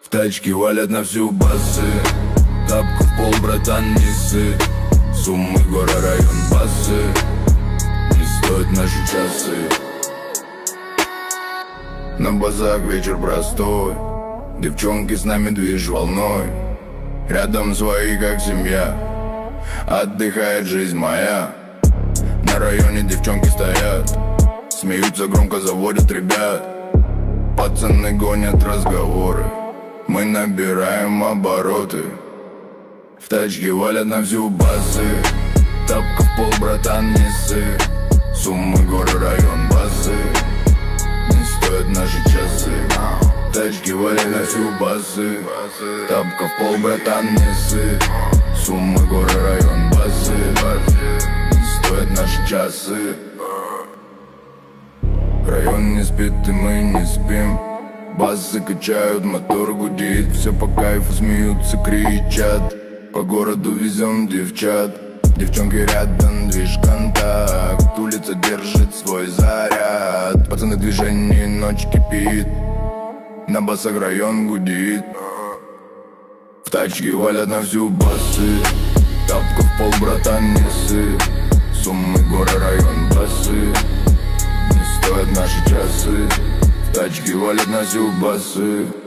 В тачке валят на всю басы. Тапку в пол, братан, не ссы. Суммы, гора, район, басы. Не стоят наши часы. На базах вечер простой. Девчонки с нами движ волной. Рядом свои, как семья. Отдыхает жизнь моя. На районе девчонки стоят. Смеются громко, заводят ребят. Пацаны гонят разговоры. Мы набираем обороты. В тачке валят на всю басы. Тапка в пол, братан, не ссы. Суммы, горы, район, басы. Не стоят наши часы. В тачке валят на всю басы. Тапка в пол, братан, не ссы. Суммы, горы, район, басы. Не стоят наши часы. Район не спит и мы не спим. Басы качают, мотор гудит. Все по кайфу смеются, кричат. По городу везем девчат. Девчонки рядом, движ, контакт. Улица держит свой заряд. Пацаны в движении, ночь кипит. На басах район гудит. В тачке валят на всю басы. Тапка в пол, братан, не ссы. Суммы, горы, район, басы. Не стоят наши часы. В тачке валят на всю басы.